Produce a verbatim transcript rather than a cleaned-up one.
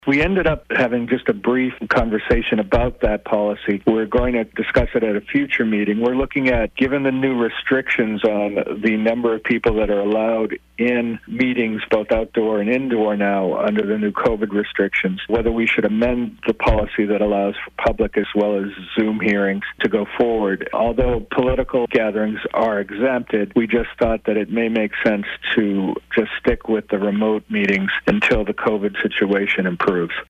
We ended up having just a brief conversation about that policy. We're going to discuss it at a future meeting. We're looking at, given the new restrictions on the number of people that are allowed in meetings, both outdoor and indoor now, under the new COVID restrictions, whether we should amend the policy that allows for public as well as Zoom hearings to go forward. Although political gatherings are exempted, we just thought that it may make sense to just stick with the remote meetings until the COVID situation improves.